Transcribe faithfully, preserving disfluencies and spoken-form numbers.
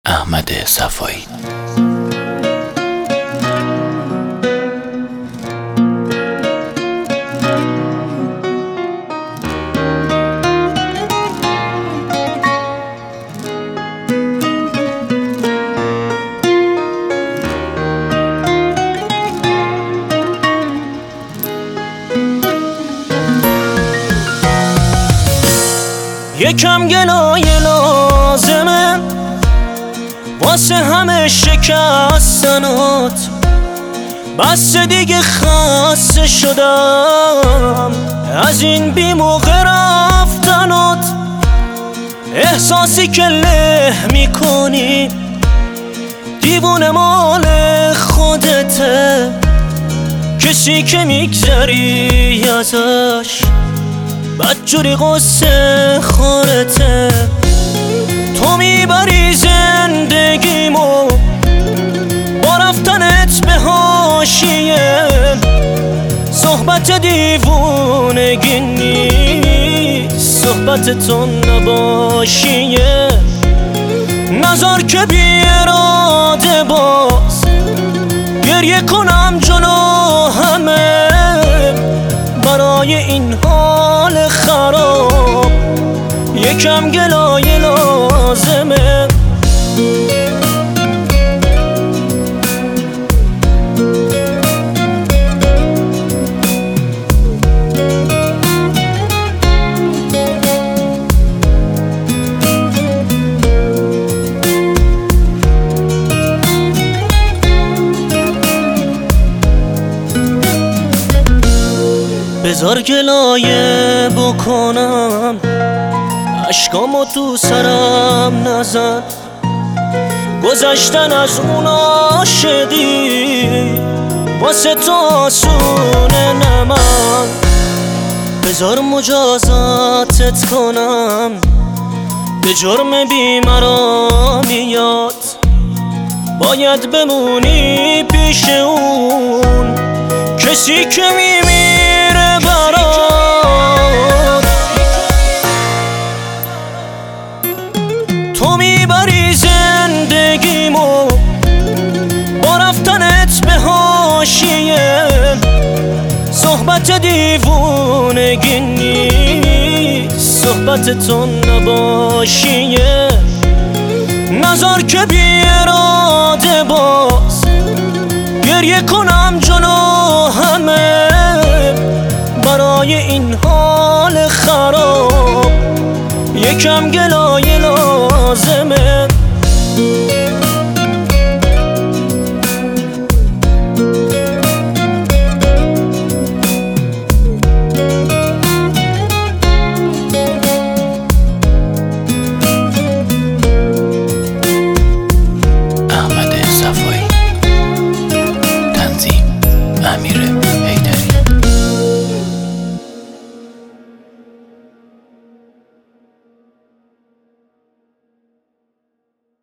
احمد صفایی. یکم گلایه لازمه واسه همه شکستنات، بس دیگه خسته شدم از این بی موقع رفتنات. احساسی که له میکنی دیوونه مال خودته، کسی که میگذری ازش بدجوری قصه خورته. تو میبری زندگیمو با رفتنت به حاشیه، صحبت دیوونگی نیست صحبت تو نباشیه. نذار که بی اراده باز گریه کنم جلو همه برای این حال خراب. یکم گلایه لازمه. بذار گلایه بکنم، اشکامو تو سرم نزن. گذشتن از اون عاشقی واسه تو آسونه نه من. بذار مجازاتت کنم، به جرم بیمرامیات باید بمونی پیش اون کسی که میمیره برات. تو میبری زندگیمو با رفتنت به حاشیه، صحبت دیوونگی نیست صحبت تو نباشیه. نذار که بی اراده باز گریه کنم جلو همه برای این حال خراب. یکم گلایه لازمه.